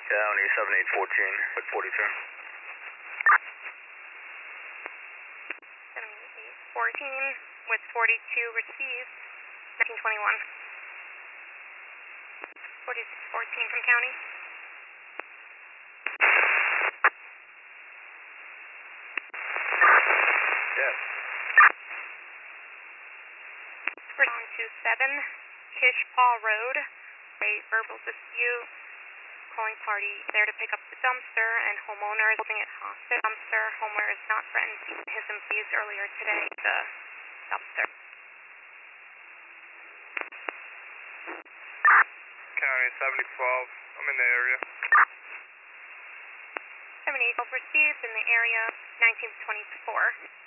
County 7814 at 42. 7814 with 42 received, 1921. 4614 from county. Yes. We're on to 7 Kishpaw Road, a verbal dispute. Calling party there to pick up the dumpster, and homeowner is holding it hostage. Homeowner is not threatened his employees earlier today. The dumpster. County 7012, I'm in the area. 7812 received in the area, 1924.